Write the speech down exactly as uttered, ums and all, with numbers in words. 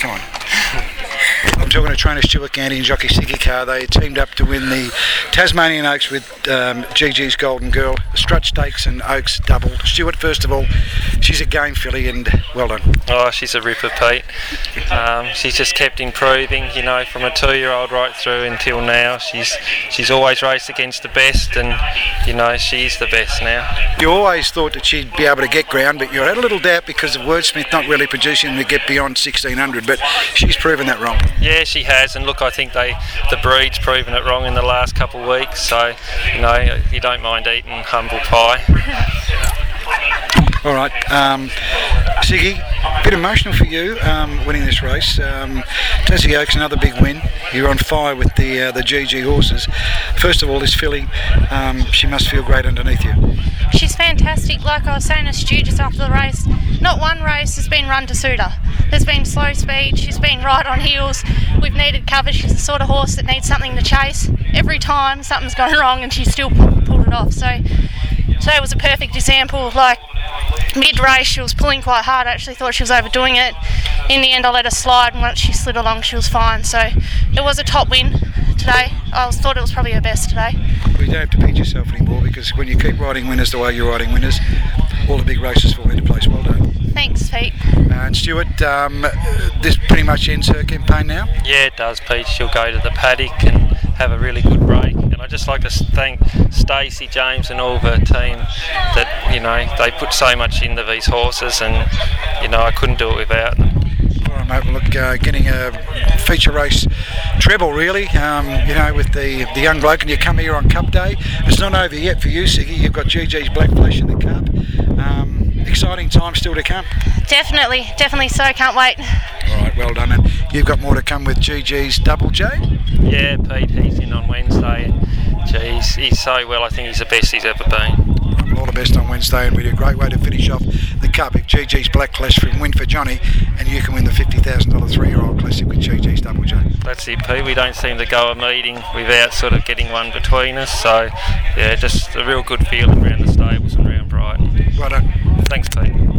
come on. I'm talking to trainer Stuart Gandy and jockey Siggy Carr. They teamed up to win the Tasmanian Oaks with um, G G's Golden Girl, Strut Stakes and Oaks doubled. Stuart, first of all, she's a game filly and well done. Oh, she's a ripper, Pete. Um, she's just kept improving, you know, from a two-year-old right through until now. She's she's always raced against the best, and you know she's the best now. You always thought that she'd be able to get ground, but you had a little doubt because of Wordsmith not really producing to get beyond sixteen hundred. But she's proven that wrong. Yeah, she has, and look, I think they the breed's proven it wrong in the last couple of weeks. So, you know, you don't mind eating humble pie. All right, um, Siggy, a bit emotional for you um, winning this race. Um, Tassie Oaks, another big win. You're on fire with the uh, the G G horses. First of all, this filly, um, she must feel great underneath you. She's fantastic. Like I was saying to Stu just after the race, not one race has been run to suit her. There's been slow speed, she's been right on heels. We've needed cover. She's the sort of horse that needs something to chase. Every time something's gone wrong and she still pulled it off. So today was a perfect example. Like mid-race she was pulling quite hard. I actually thought she was overdoing it. In the end I let her slide, and once she slid along she was fine. So it was a top win today. I was, thought it was probably her best today. Well, you don't have to pinch yourself anymore, because when you keep riding winners the way you're riding winners, all the big races fall into place. Well done. Thanks, Pete. Uh, and Stuart, um, this pretty much ends her campaign now? Yeah, it does, Pete. She'll go to the paddock and have a really good break. And I'd just like to thank Stacey, James and all her team that, you know, they put so much into these horses, and, you know, I couldn't do it without them. All right, mate. Well, look, uh, getting a feature race treble, really, um, you know, with the, the young bloke, and you come here on Cup Day. It's not over yet for you, Siggy. You've got G G's Black Flash in the Cup. Um, exciting time still to come. Definitely, definitely so. Can't wait. All right, well done. And you've got more to come with G G's Double J? Yeah, Pete, he's in on Wednesday. And, geez, he's so well. I think he's the best he's ever been. All the best on Wednesday, and we do a great way to finish off the Cup if G G's Black Clash from Win for Johnny, and you can win the fifty thousand dollars three-year-old classic with G G's Double J. That's it, Pete. We don't seem to go a meeting without sort of getting one between us. So, yeah, just a real good feeling around the stables and around Brighton. Well done. Thanks, Pete.